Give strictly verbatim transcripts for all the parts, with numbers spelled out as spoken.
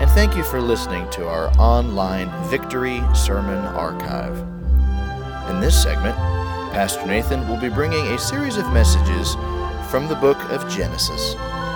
and thank you for listening to our online Victory Sermon Archive. In this segment, Pastor Nathan will be bringing a series of messages from the book of Genesis.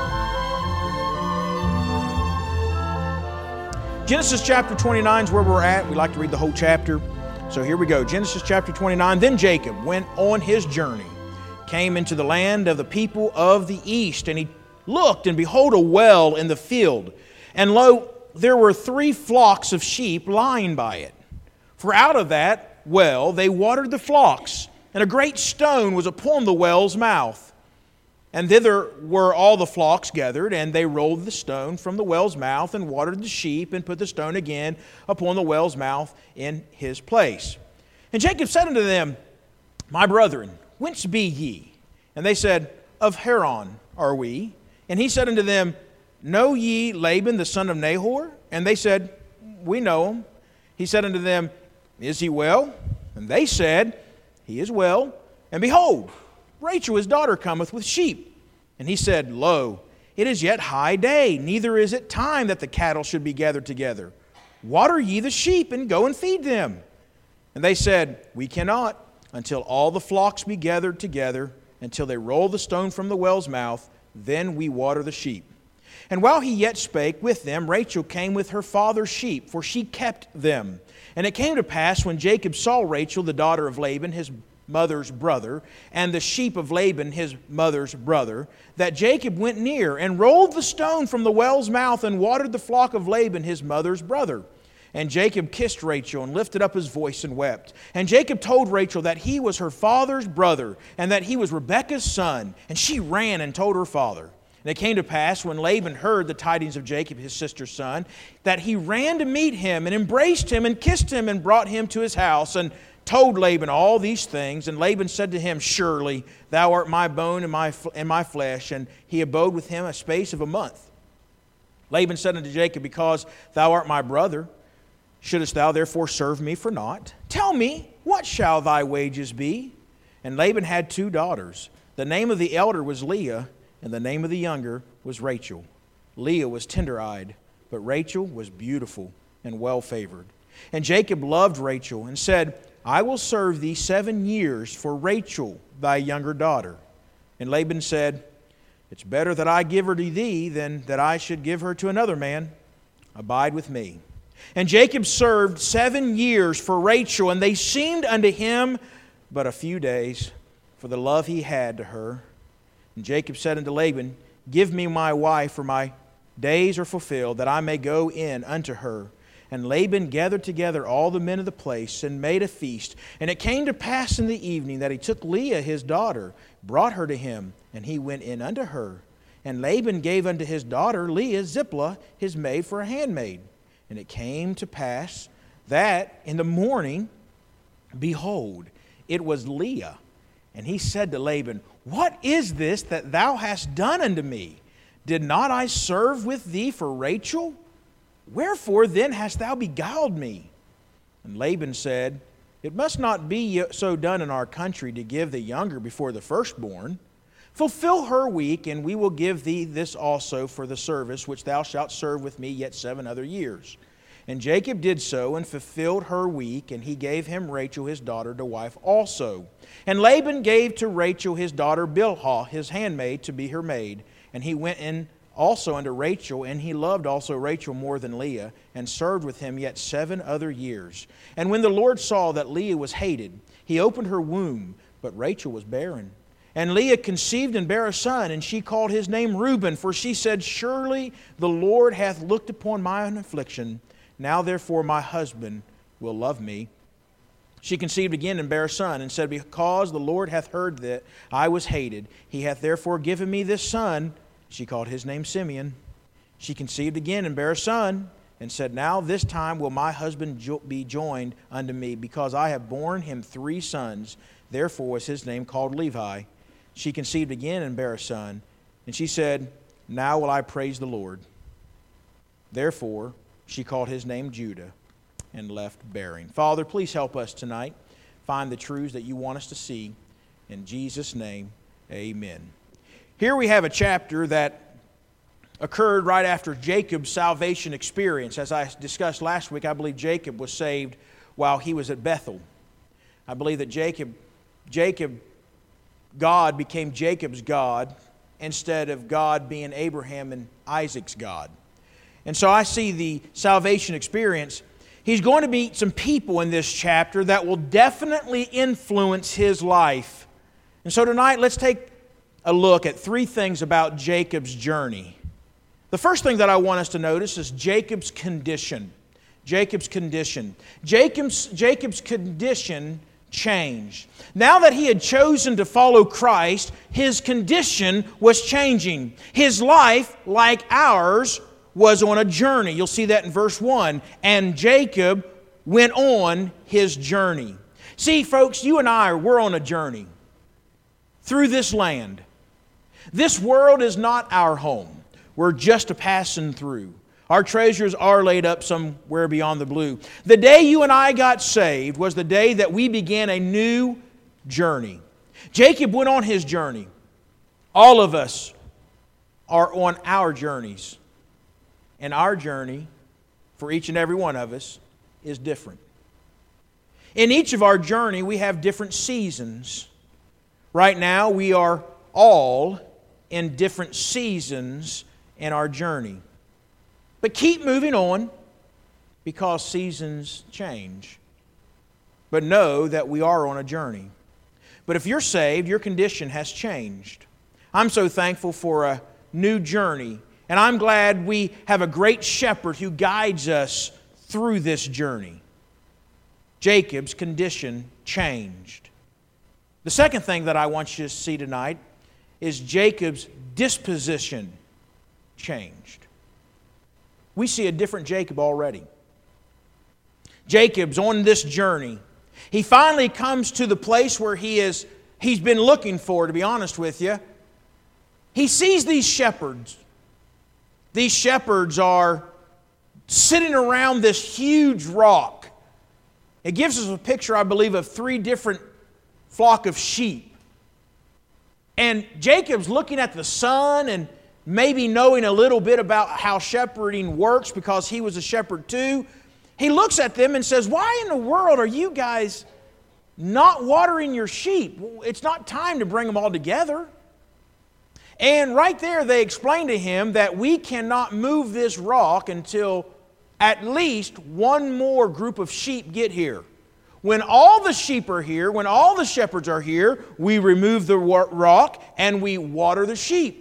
Genesis chapter twenty-nine is where we're at. We like to read the whole chapter. So here we go. Genesis chapter twenty-nine. Then Jacob went on his journey, came into the land of the people of the east, and he looked, and behold, a well in the field. And lo, there were three flocks of sheep lying by it. For out of that well they watered the flocks, and a great stone was upon the well's mouth. And thither were all the flocks gathered, and they rolled the stone from the well's mouth, and watered the sheep, and put the stone again upon the well's mouth in his place. And Jacob said unto them, My brethren, whence be ye? And they said, Of Haran are we. And he said unto them, Know ye Laban the son of Nahor? And they said, We know him. He said unto them, Is he well? And they said, He is well. And behold, Rachel his daughter cometh with sheep. And he said, Lo, it is yet high day, neither is it time that the cattle should be gathered together. Water ye the sheep, and go and feed them. And they said, We cannot, until all the flocks be gathered together, until they roll the stone from the well's mouth, then we water the sheep. And while he yet spake with them, Rachel came with her father's sheep, for she kept them. And it came to pass, when Jacob saw Rachel, the daughter of Laban, his mother's brother, and the sheep of Laban, his mother's brother, that Jacob went near, and rolled the stone from the well's mouth, and watered the flock of Laban, his mother's brother. And Jacob kissed Rachel, and lifted up his voice, and wept. And Jacob told Rachel that he was her father's brother, and that he was Rebekah's son. And she ran and told her father. And it came to pass, when Laban heard the tidings of Jacob, his sister's son, that he ran to meet him, and embraced him, and kissed him, and brought him to his house, and told Laban all these things. And Laban said to him, Surely thou art my bone and my, and my flesh. And he abode with him a space of a month. Laban said unto Jacob, Because thou art my brother, shouldest thou therefore serve me for naught? Tell me, what shall thy wages be? And Laban had two daughters. The name of the elder was Leah, and the name of the younger was Rachel. Leah was tender-eyed, but Rachel was beautiful and well-favored. And Jacob loved Rachel, and said, I will serve thee seven years for Rachel, thy younger daughter. And Laban said, It's better that I give her to thee than that I should give her to another man. Abide with me. And Jacob served seven years for Rachel, and they seemed unto him but a few days, for the love he had to her. And Jacob said unto Laban, Give me my wife, for my days are fulfilled, that I may go in unto her. And Laban gathered together all the men of the place, and made a feast. And it came to pass in the evening that he took Leah his daughter, brought her to him, and he went in unto her. And Laban gave unto his daughter Leah Zilpah his maid for a handmaid. And it came to pass that in the morning, behold, it was Leah. And he said to Laban, What is this that thou hast done unto me? Did not I serve with thee for Rachel? Wherefore then hast thou beguiled me? And Laban said, It must not be so done in our country to give the younger before the firstborn. Fulfill her week, and we will give thee this also for the service which thou shalt serve with me yet seven other years. And Jacob did so, and fulfilled her week, and he gave him Rachel his daughter to wife also. And Laban gave to Rachel his daughter Bilhah his handmaid to be her maid. And he went in also unto Rachel, and he loved also Rachel more than Leah, and served with him yet seven other years. And when the Lord saw that Leah was hated, he opened her womb, but Rachel was barren. And Leah conceived and bare a son, and she called his name Reuben, for she said, Surely the Lord hath looked upon mine affliction. Now therefore my husband will love me. She conceived again and bare a son, and said, Because the Lord hath heard that I was hated, he hath therefore given me this son. She called his name Simeon. She conceived again and bare a son, and said, Now this time will my husband jo- be joined unto me, because I have borne him three sons. Therefore was his name called Levi. She conceived again and bare a son, and she said, Now will I praise the Lord. Therefore she called his name Judah, and left bearing. Father, please help us tonight find the truths that you want us to see. In Jesus' name, amen. Here we have a chapter that occurred right after Jacob's salvation experience. As I discussed last week, I believe Jacob was saved while he was at Bethel. I believe that Jacob, Jacob, God became Jacob's God instead of God being Abraham and Isaac's God. And so I see the salvation experience. He's going to meet some people in this chapter that will definitely influence his life. And so tonight, let's take a look at three things about Jacob's journey. The first thing that I want us to notice is Jacob's condition. Jacob's condition. Jacob's, Jacob's condition changed. Now that he had chosen to follow Christ, his condition was changing. His life, like ours, was on a journey. You'll see that in verse one. And Jacob went on his journey. See, folks, you and I, we're on a journey through this land. This world is not our home. We're just a passing through. Our treasures are laid up somewhere beyond the blue. The day you and I got saved was the day that we began a new journey. Jacob went on his journey. All of us are on our journeys. And our journey, for each and every one of us, is different. In each of our journey, we have different seasons. Right now, we are all in different seasons in our journey. But keep moving on because seasons change. But know that we are on a journey. But if you're saved, your condition has changed. I'm so thankful for a new journey. And I'm glad we have a great shepherd who guides us through this journey. Jacob's condition changed. The second thing that I want you to see tonight is Jacob's disposition changed. We see a different Jacob already. Jacob's on this journey. He finally comes to the place where he is, he's been looking for, to be honest with you. He sees these shepherds. These shepherds are sitting around this huge rock. It gives us a picture, I believe, of three different flock of sheep. And Jacob's looking at the sun and maybe knowing a little bit about how shepherding works because he was a shepherd too. He looks at them and says, why in the world are you guys not watering your sheep? It's not time to bring them all together. And right there they explain to him that we cannot move this rock until at least one more group of sheep get here. When all the sheep are here, when all the shepherds are here, we remove the rock and we water the sheep.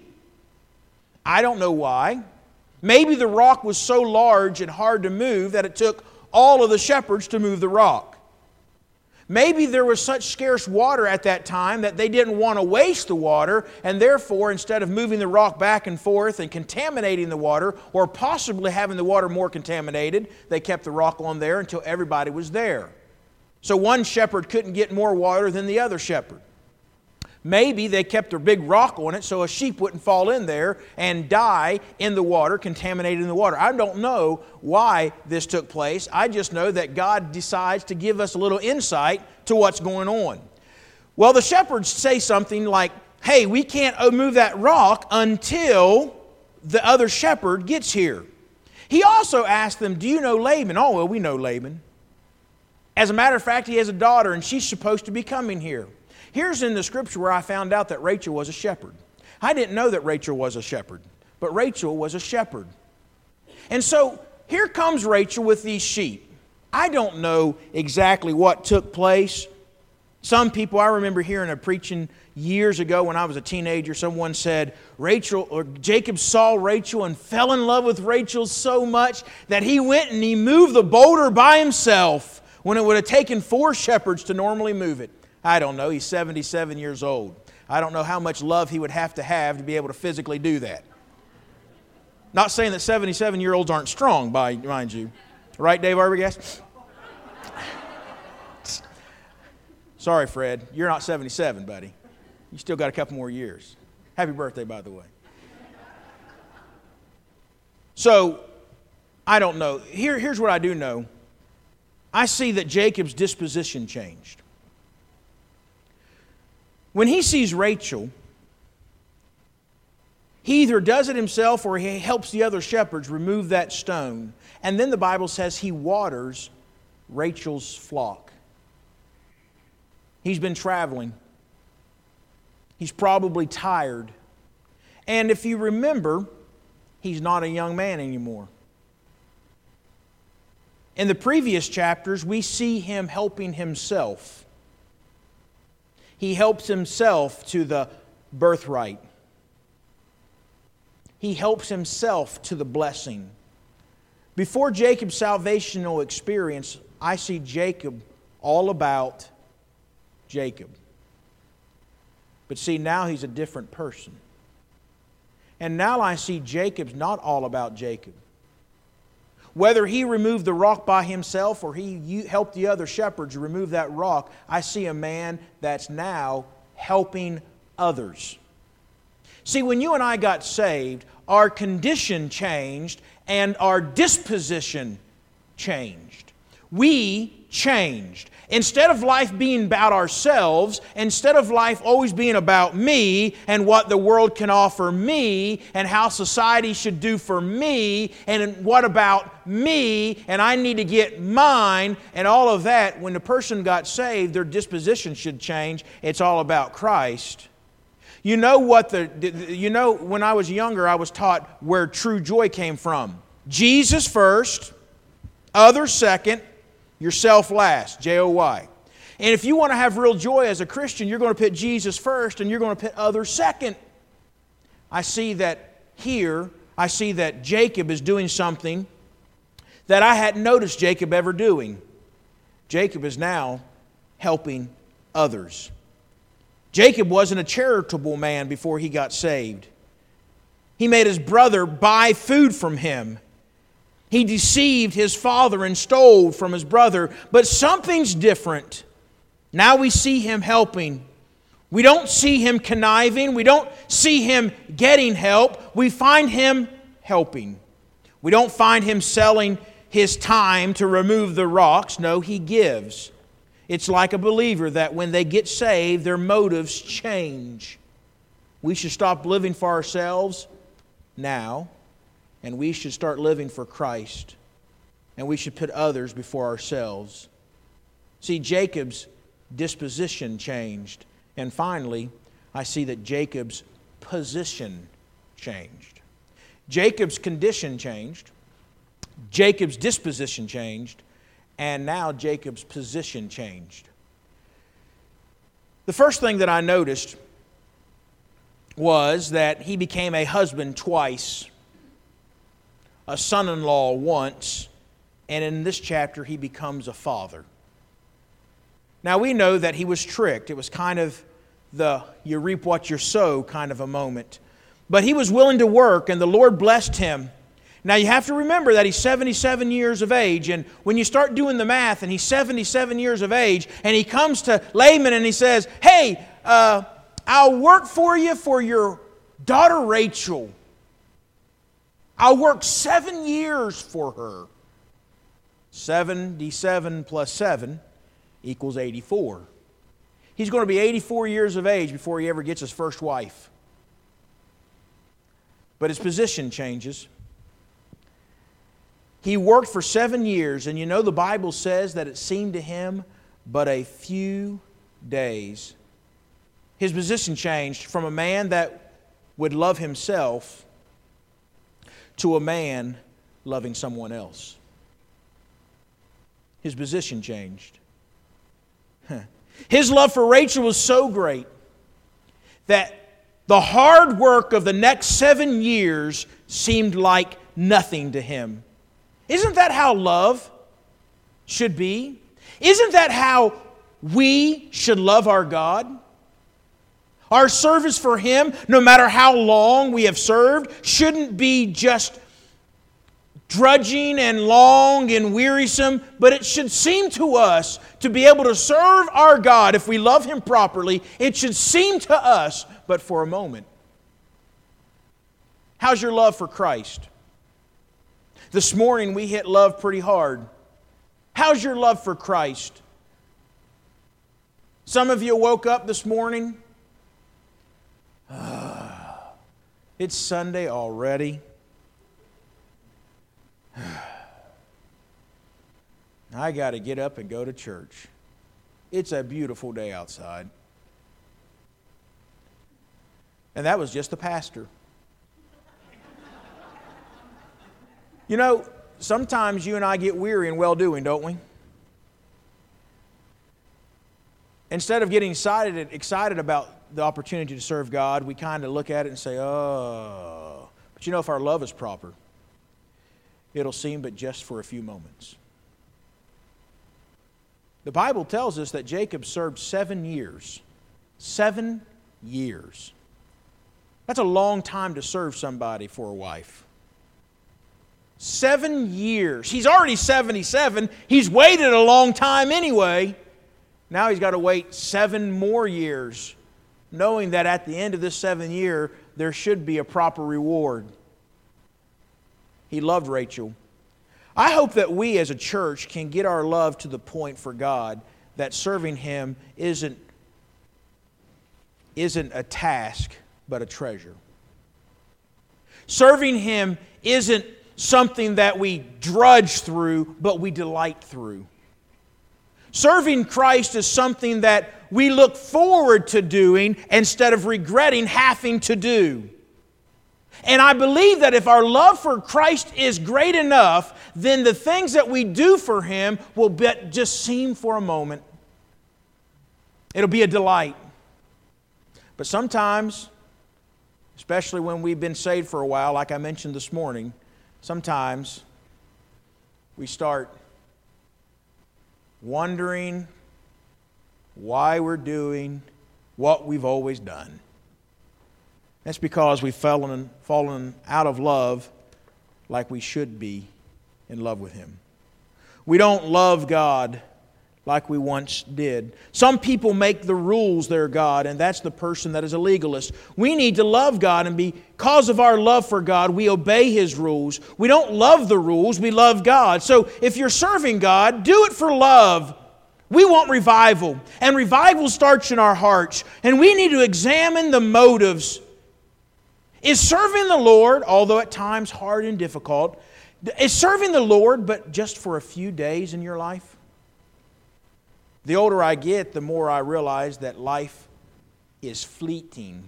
I don't know why. Maybe the rock was so large and hard to move that it took all of the shepherds to move the rock. Maybe there was such scarce water at that time that they didn't want to waste the water, and therefore, instead of moving the rock back and forth and contaminating the water, or possibly having the water more contaminated, they kept the rock on there until everybody was there. So one shepherd couldn't get more water than the other shepherd. Maybe they kept a big rock on it so a sheep wouldn't fall in there and die in the water, contaminated in the water. I don't know why this took place. I just know that God decides to give us a little insight to what's going on. Well, the shepherds say something like, hey, we can't move that rock until the other shepherd gets here. He also asked them, do you know Laban? Oh, well, we know Laban. As a matter of fact, he has a daughter and she's supposed to be coming here. Here's in the scripture where I found out that Rachel was a shepherd. I didn't know that Rachel was a shepherd, but Rachel was a shepherd. And so here comes Rachel with these sheep. I don't know exactly what took place. Some people, I remember hearing a preaching years ago when I was a teenager, someone said Rachel or Jacob saw Rachel and fell in love with Rachel so much that he went and he moved the boulder by himself when it would have taken four shepherds to normally move it. I don't know. He's seventy-seven years old. I don't know how much love he would have to have to be able to physically do that. Not saying that seventy-seven-year-olds aren't strong, by mind you. Right, Dave Arbogast? Sorry, Fred. You're not seventy-seven, buddy. You still got a couple more years. Happy birthday, by the way. So, I don't know. Here, here's what I do know. I see that Jacob's disposition changed. When he sees Rachel, He either does it himself or he helps the other shepherds remove that stone. And then the Bible says he waters Rachel's flock. He's been traveling. He's probably tired. And if you remember, he's not a young man anymore. In the previous chapters, we see him helping himself. He helps himself to the birthright. He helps himself to the blessing. Before Jacob's salvational experience, I see Jacob all about Jacob. But see, now he's a different person. And now I see Jacob's not all about Jacob. Whether he removed the rock by himself or he helped the other shepherds remove that rock, I see a man that's now helping others. See, when you and I got saved, our condition changed and our disposition changed. We changed. Instead of life being about ourselves, instead of life always being about me and what the world can offer me and how society should do for me and what about me and I need to get mine and all of that, when the person got saved, their disposition should change. It's all about Christ. You know what the, you know, when I was younger, I was taught where true joy came from. Jesus first, others second, yourself last, J O Y. And if you want to have real joy as a Christian, you're going to put Jesus first and you're going to put others second. I see that here, I see that Jacob is doing something that I hadn't noticed Jacob ever doing. Jacob is now helping others. Jacob wasn't a charitable man before he got saved. He made his brother buy food from him. He deceived his father and stole from his brother. But something's different. Now we see him helping. We don't see him conniving. We don't see him getting help. We find him helping. We don't find him selling his time to remove the rocks. No, he gives. It's like a believer that when they get saved, their motives change. We should stop living for ourselves now. And we should start living for Christ. And we should put others before ourselves. See, Jacob's disposition changed. And finally, I see that Jacob's position changed. Jacob's condition changed. Jacob's disposition changed. And now Jacob's position changed. The first thing that I noticed was that he became a husband twice, a son-in-law once, and in this chapter he becomes a father. Now we know that he was tricked. It was kind of the you reap what you sow kind of a moment. But he was willing to work and the Lord blessed him. Now you have to remember that he's seventy-seven years of age, and when you start doing the math and he's seventy-seven years of age and he comes to Laban and he says, hey, uh, I'll work for you for your daughter Rachel. I'll work seven years for her. seventy-seven plus seven equals eighty-four. He's going to be eighty-four years of age before he ever gets his first wife. But his position changes. He worked for seven years, and you know the Bible says that it seemed to him but a few days. His position changed from a man that would love himself to a man loving someone else. His position changed. His love for Rachel was so great that the hard work of the next seven years seemed like nothing to him. Isn't that how love should be? Isn't that how we should love our God? Our service for Him, no matter how long we have served, shouldn't be just drudging and long and wearisome, but it should seem to us to be able to serve our God, if we love Him properly, it should seem to us, but for a moment. How's your love for Christ? This morning we hit love pretty hard. How's your love for Christ? Some of you woke up this morning, uh, It's Sunday already. I got to get up and go to church. It's a beautiful day outside. And that was just the pastor. You know, sometimes you and I get weary in well-doing, don't we? Instead of getting excited, excited about the opportunity to serve God, we kind of look at it and say, oh. But you know, if our love is proper, it'll seem but just for a few moments. The Bible tells us that Jacob served seven years. Seven years. That's a long time to serve somebody for a wife. Seven years. He's already seventy-seven. He's waited a long time anyway. Now he's got to wait seven more years, knowing that at the end of this seven year, there should be a proper reward. He loved Rachel. I hope that we as a church can get our love to the point for God that serving Him isn't, isn't a task, but a treasure. Serving Him isn't something that we drudge through, but we delight through. Serving Christ is something that we look forward to doing instead of regretting having to do. And I believe that if our love for Christ is great enough, then the things that we do for Him will be, just seem for a moment. It'll be a delight. But sometimes, especially when we've been saved for a while, like I mentioned this morning, sometimes we start wondering why we're doing what we've always done. That's because we've fallen, fallen out of love like we should be in love with Him. We don't love God like we once did. Some people make the rules their God, and that's the person that is a legalist. We need to love God, and because of our love for God, we obey His rules. We don't love the rules, we love God. So if you're serving God, do it for love. We want revival, and revival starts in our hearts, and we need to examine the motives. Is serving the Lord, although at times hard and difficult, is serving the Lord but just for a few days in your life? The older I get, the more I realize that life is fleeting.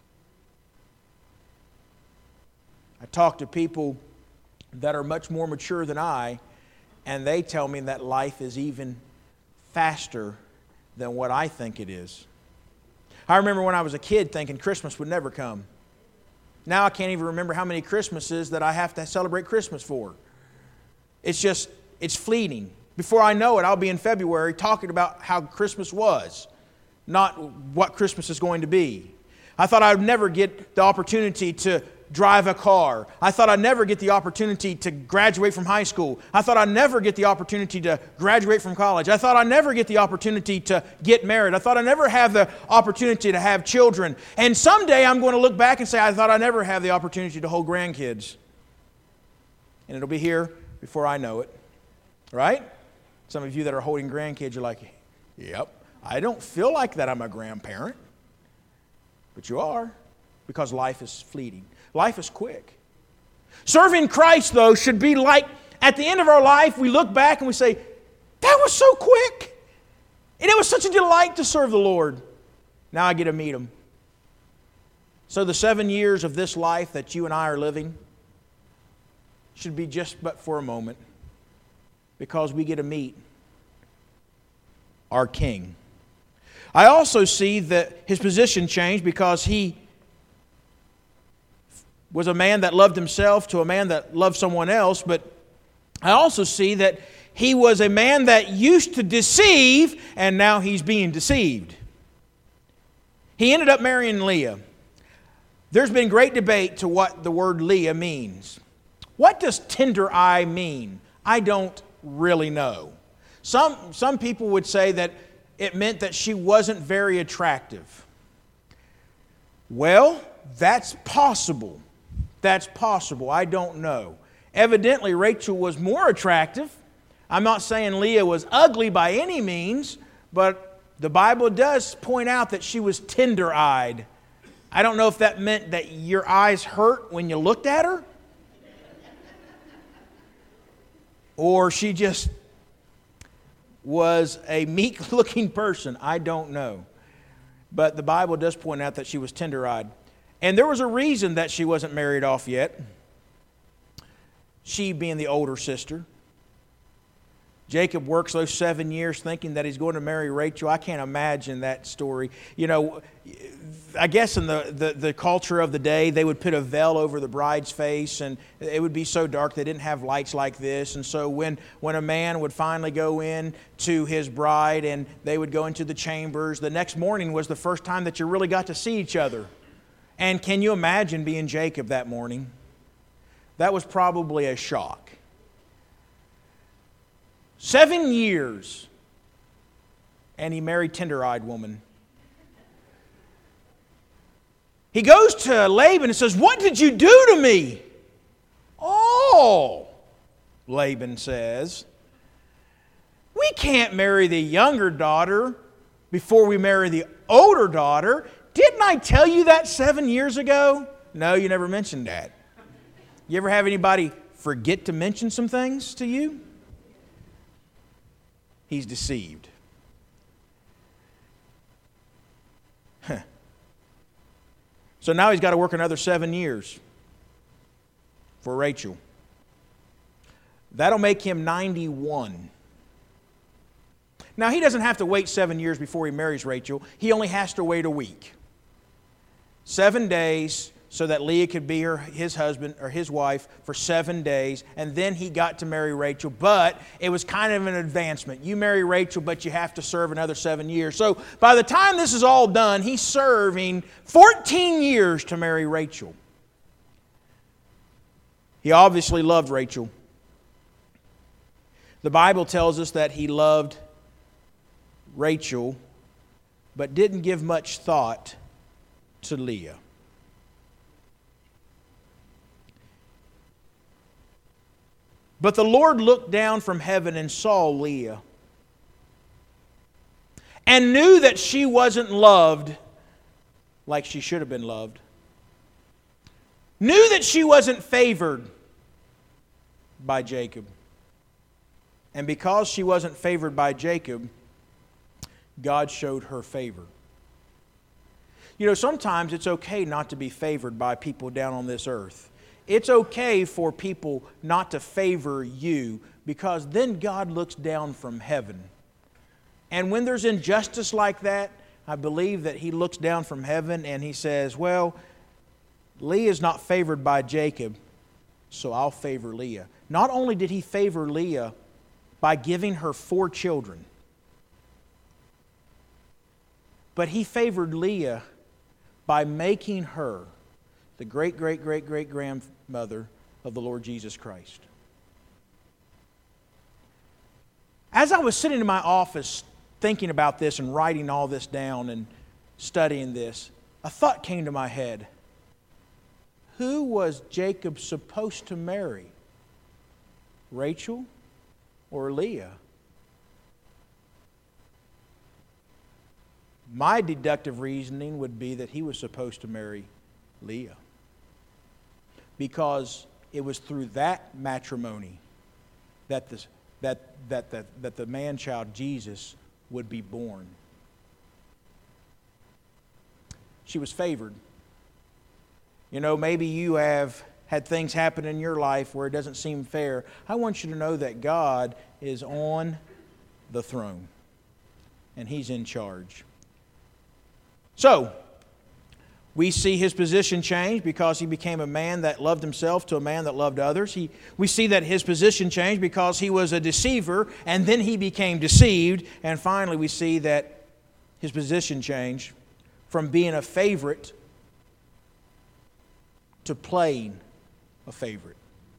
I talk to people that are much more mature than I, and they tell me that life is even faster than what I think it is. I remember when I was a kid thinking Christmas would never come. Now I can't even remember how many Christmases that I have to celebrate Christmas for. It's just, it's fleeting. Before I know it, I'll be in February talking about how Christmas was, not what Christmas is going to be. I thought I would never get the opportunity to drive a car. I thought I'd never get the opportunity to graduate from high school. I thought I'd never get the opportunity to graduate from college. I thought I'd never get the opportunity to get married. I thought I'd never have the opportunity to have children. And someday I'm going to look back and say, I thought I'd never have the opportunity to hold grandkids. And it'll be here before I know it. Right? Some of you that are holding grandkids are like, yep, I don't feel like that I'm a grandparent. But you are, because life is fleeting. Life is quick. Serving Christ, though, should be like at the end of our life, we look back and we say, that was so quick. And it was such a delight to serve the Lord. Now I get to meet Him. So the seven years of this life that you and I are living should be just but for a moment, because we get to meet our King. I also see that His position changed because He was a man that loved himself to a man that loved someone else, but I also see that he was a man that used to deceive, and now he's being deceived. He ended up marrying Leah. There's been great debate to what the word Leah means. What does tender eye mean? I don't really know. Some, some people would say that it meant that she wasn't very attractive. Well, that's possible. That's possible. I don't know. Evidently, Rachel was more attractive. I'm not saying Leah was ugly by any means, but the Bible does point out that she was tender-eyed. I don't know if that meant that your eyes hurt when you looked at her, or she just was a meek-looking person. I don't know. But the Bible does point out that she was tender-eyed. And there was a reason that she wasn't married off yet. She being the older sister. Jacob works those seven years thinking that he's going to marry Rachel. I can't imagine that story. You know, I guess in the, the, the culture of the day, they would put a veil over the bride's face, and it would be so dark they didn't have lights like this. And so when, when a man would finally go in to his bride and they would go into the chambers, the next morning was the first time that you really got to see each other. And can you imagine being Jacob that morning? That was probably a shock. Seven years, and he married tender-eyed woman. He goes to Laban and says, "What did you do to me?" "Oh," Laban says, "we can't marry the younger daughter before we marry the older daughter. Didn't I tell you that seven years ago?" "No, you never mentioned that." You ever have anybody forget to mention some things to you? He's deceived. Huh. So now he's got to work another seven years for Rachel. That'll make him ninety-one. Now, he doesn't have to wait seven years before he marries Rachel. He only has to wait a week. Seven days so that Leah could be her, his husband or his wife for seven days. And then he got to marry Rachel. But it was kind of an advancement. You marry Rachel, but you have to serve another seven years. So by the time this is all done, he's serving fourteen years to marry Rachel. He obviously loved Rachel. The Bible tells us that he loved Rachel, but didn't give much thought to Leah. But the Lord looked down from heaven and saw Leah and knew that she wasn't loved like she should have been loved. Knew that she wasn't favored by Jacob. And because she wasn't favored by Jacob, God showed her favor. You know, sometimes it's okay not to be favored by people down on this earth. It's okay for people not to favor you, because then God looks down from heaven. And when there's injustice like that, I believe that He looks down from heaven and He says, well, Leah is not favored by Jacob, so I'll favor Leah. Not only did He favor Leah by giving her four children, but He favored Leah by making her the great, great, great, great grandmother of the Lord Jesus Christ. As I was sitting in my office thinking about this and writing all this down and studying this, a thought came to my head. Who was Jacob supposed to marry? Rachel or Leah? My deductive reasoning would be that he was supposed to marry Leah, because it was through that matrimony that the, that, that, that, that the man-child Jesus would be born. She was favored. You know, maybe you have had things happen in your life where it doesn't seem fair. I want you to know that God is on the throne and He's in charge. So, we see his position change because he became a man that loved himself to a man that loved others. He, we see that his position changed because he was a deceiver, and then he became deceived. And finally, we see that his position changed from being a favorite to playing a favorite.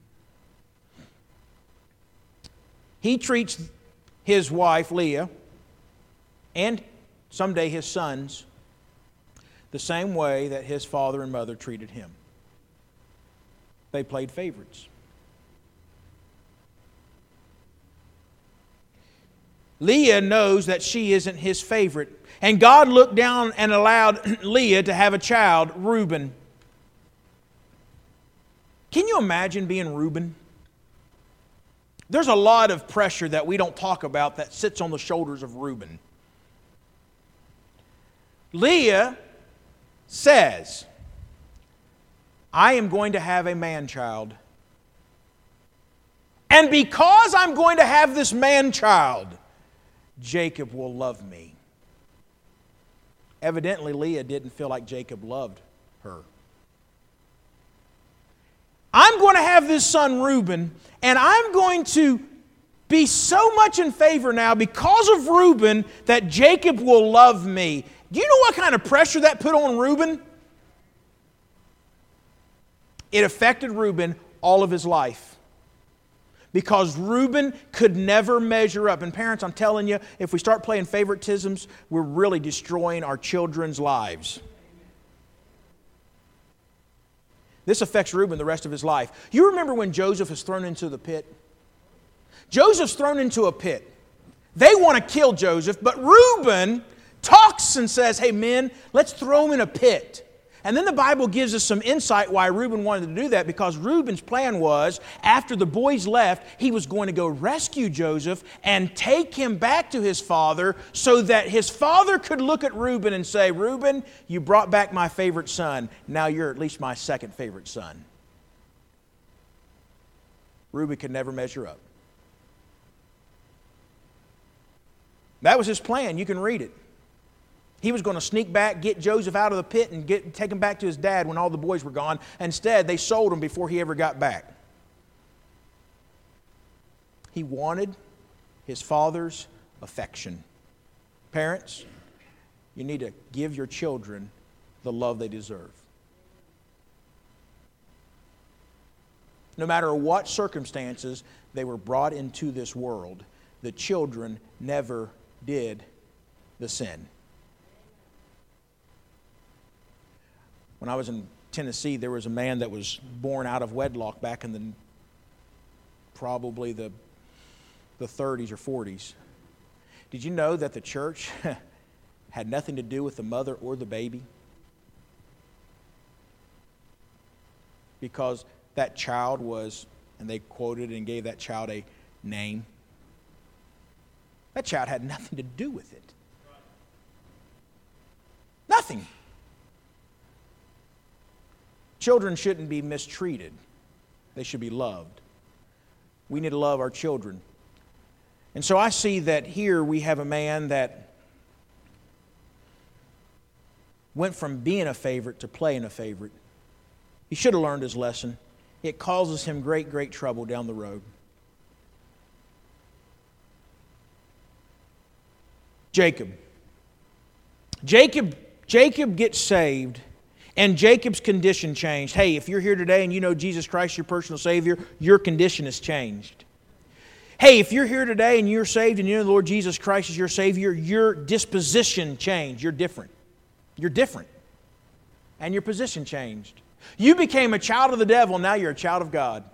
He treats his wife, Leah, and someday his sons, the same way that his father and mother treated him. They played favorites. Leah knows that she isn't his favorite. And God looked down and allowed Leah to have a child, Reuben. Can you imagine being Reuben? There's a lot of pressure that we don't talk about that sits on the shoulders of Reuben. Leah says, I am going to have a man-child. And because I'm going to have this man-child, Jacob will love me. Evidently, Leah didn't feel like Jacob loved her. I'm going to have this son Reuben, and I'm going to be so much in favor now because of Reuben that Jacob will love me. Do you know what kind of pressure that put on Reuben? It affected Reuben all of his life. Because Reuben could never measure up. And parents, I'm telling you, if we start playing favoritisms, we're really destroying our children's lives. This affects Reuben the rest of his life. You remember when Joseph is thrown into the pit? Joseph's thrown into a pit. They want to kill Joseph, but Reuben talks and says, hey men, let's throw him in a pit. And then the Bible gives us some insight why Reuben wanted to do that, because Reuben's plan was, after the boys left, he was going to go rescue Joseph and take him back to his father so that his father could look at Reuben and say, Reuben, you brought back my favorite son. Now you're at least my second favorite son. Reuben could never measure up. That was his plan. You can read it. He was going to sneak back, get Joseph out of the pit, and get, take him back to his dad when all the boys were gone. Instead, they sold him before he ever got back. He wanted his father's affection. Parents, you need to give your children the love they deserve. No matter what circumstances they were brought into this world, the children never did the sin. When I was in Tennessee, there was a man that was born out of wedlock back in the probably the, the thirties or forties. Did you know that the church had nothing to do with the mother or the baby? Because that child was, and they quoted and gave that child a name. That child had nothing to do with it. Nothing. Children shouldn't be mistreated. They should be loved. We need to love our children. And so I see that here we have a man that went from being a favorite to playing a favorite. He should have learned his lesson. It causes him great, great trouble down the road. Jacob. Jacob, Jacob gets saved. And Jacob's condition changed. Hey, if you're here today and you know Jesus Christ, your personal Savior, your condition has changed. Hey, if you're here today and you're saved and you know the Lord Jesus Christ is your Savior, your disposition changed. You're different. You're different. And your position changed. You became a child of the devil, now you're a child of God.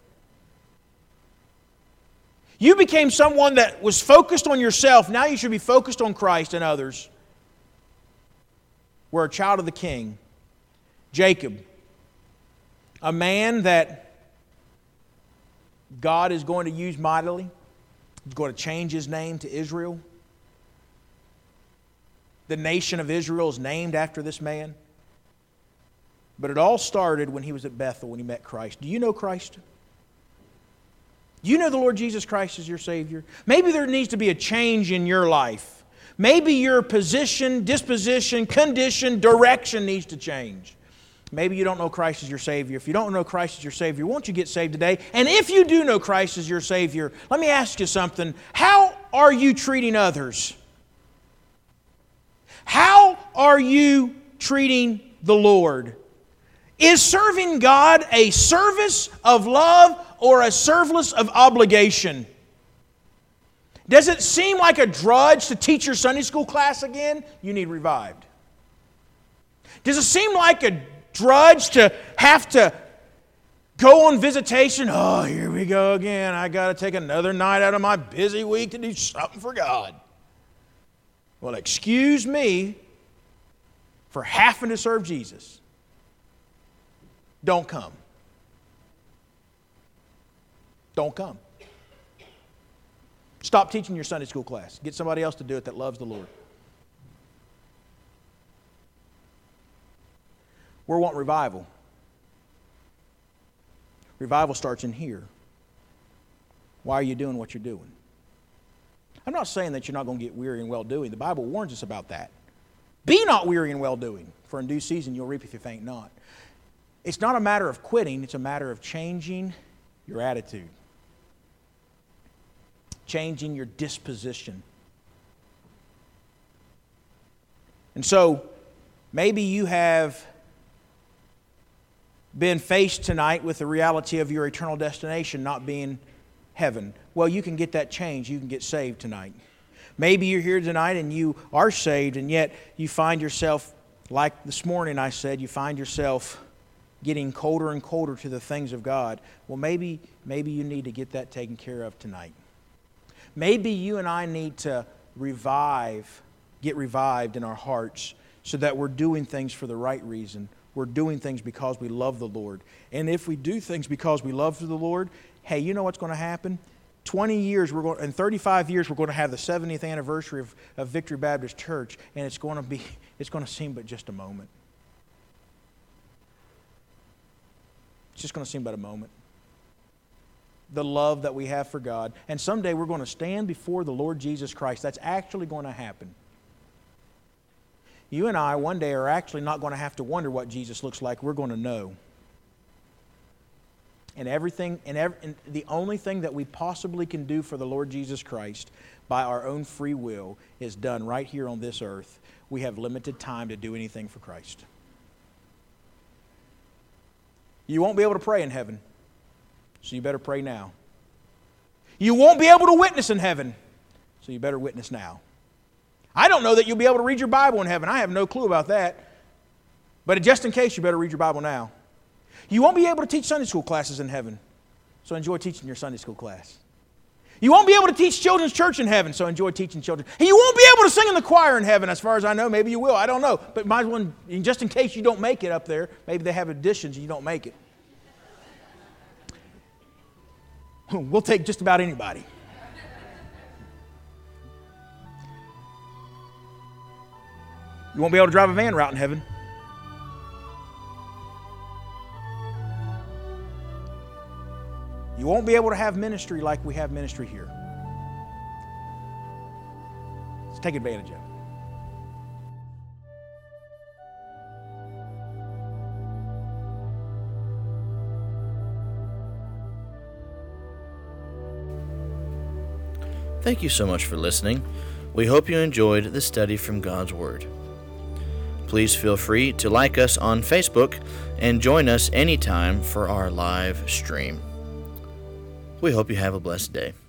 You became someone that was focused on yourself, now you should be focused on Christ and others. We're a child of the King. Jacob, a man that God is going to use mightily. He's going to change his name to Israel. The nation of Israel is named after this man. But it all started when he was at Bethel, when he met Christ. Do you know Christ? Do you know the Lord Jesus Christ as your Savior? Maybe there needs to be a change in your life. Maybe your position, disposition, condition, direction needs to change. Maybe you don't know Christ as your Savior. If you don't know Christ as your Savior, won't you get saved today? And if you do know Christ as your Savior, let me ask you something. How are you treating others? How are you treating the Lord? Is serving God a service of love or a service of obligation? Does it seem like a drudge to teach your Sunday school class again? You need revived. Does it seem like a drudge to have to go on visitation. Oh, here we go again. I got to take another night out of my busy week to do something for God. Well, excuse me for having to serve Jesus. Don't come. Don't come. Stop teaching your Sunday school class. Get somebody else to do it that loves the Lord. We want revival. Revival starts in here. Why are you doing what you're doing? I'm not saying that you're not going to get weary in well-doing. The Bible warns us about that. Be not weary in well-doing, for in due season you'll reap if you faint not. It's not a matter of quitting. It's a matter of changing your attitude. Changing your disposition. And so, maybe you have been faced tonight with the reality of your eternal destination not being heaven. Well, you can get that changed. You can get saved tonight. Maybe you're here tonight and you are saved, and yet you find yourself, like this morning I said, you find yourself getting colder and colder to the things of God. Well, maybe, maybe you need to get that taken care of tonight. Maybe you and I need to revive, get revived in our hearts so that we're doing things for the right reason. We're doing things because we love the Lord. And if we do things because we love the Lord, hey, you know what's going to happen? twenty years, we're going, in thirty-five years, we're going to have the seventieth anniversary of, of Victory Baptist Church, and it's going to be, it's going to seem but just a moment. It's just going to seem but a moment. The love that we have for God. And someday we're going to stand before the Lord Jesus Christ. That's actually going to happen. You and I one day are actually not going to have to wonder what Jesus looks like. We're going to know. And everything, and, every, and the only thing that we possibly can do for the Lord Jesus Christ by our own free will is done right here on this earth. We have limited time to do anything for Christ. You won't be able to pray in heaven, so you better pray now. You won't be able to witness in heaven, so you better witness now. I don't know that you'll be able to read your Bible in heaven. I have no clue about that. But just in case, you better read your Bible now. You won't be able to teach Sunday school classes in heaven, so enjoy teaching your Sunday school class. You won't be able to teach children's church in heaven, so enjoy teaching children. And you won't be able to sing in the choir in heaven, as far as I know. Maybe you will. I don't know. But might as well, just in case you don't make it up there, maybe they have additions and you don't make it. We'll take just about anybody. You won't be able to drive a van route in heaven. You won't be able to have ministry like we have ministry here. Let's take advantage of it. Thank you so much for listening. We hope you enjoyed the study from God's Word. Please feel free to like us on Facebook and join us anytime for our live stream. We hope you have a blessed day.